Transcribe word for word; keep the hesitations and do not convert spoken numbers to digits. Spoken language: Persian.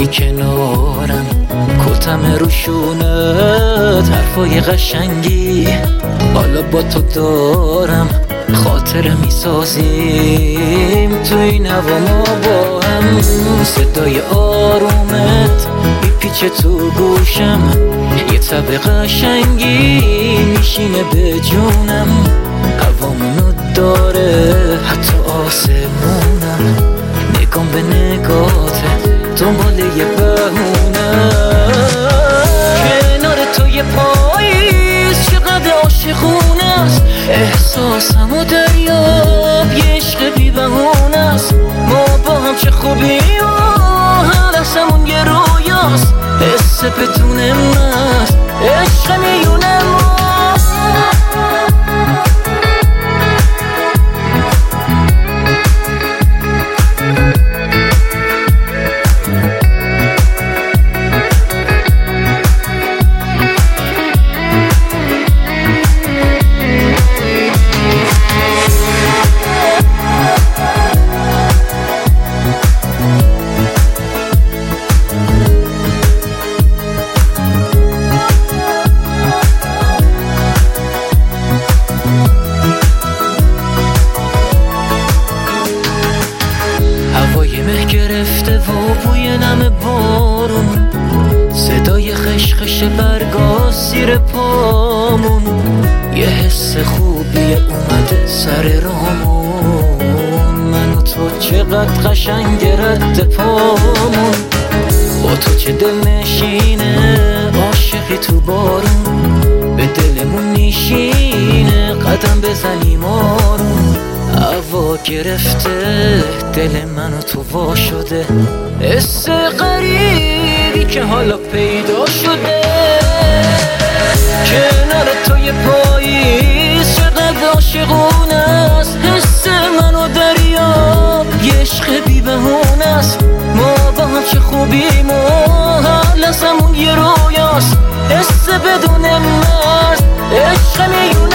بودی کنارم، کتم روشونت حرفای قشنگی، حالا با تو دارم خاطره میسازیم تو این هوا ما با هم. صدای آرومت میپیچه تو گوشم، یه تب قشنگی میشینه به جونم، هوامونو داره حتی آسمونم، نگام به نگاته دنبال یه بهونه. کنار تو یه پاییز چقدر عاشقونه است، احساسم و دریاب یه عشق بی بهونه است. ما با هم چه خوبی و هر لحظمون یه رویاست، حس بدون مست عشق میونه ماست. هوای مه گرفته و بوی نم بارون، صدای خشخش برگا زیر پامون، یه حس خوبی اومده سر رامون، من و تو چقدر قشنگ رد پامون، با تو چه دل نشینه عاشقی تو بارون، به دلمون میشینه قدم بزنیم آروم. هوا گرفته دل منو تو وا شده، حس غریبی که حالا پیدا شده. کنار تو یه پاییز چقدر عاشقونه است، حس منو دریاب یه عشق بی بهونه است. ما با هم چه خوبیم و هر لحظمون یه رویاست، حس بدون مرز عشق میونه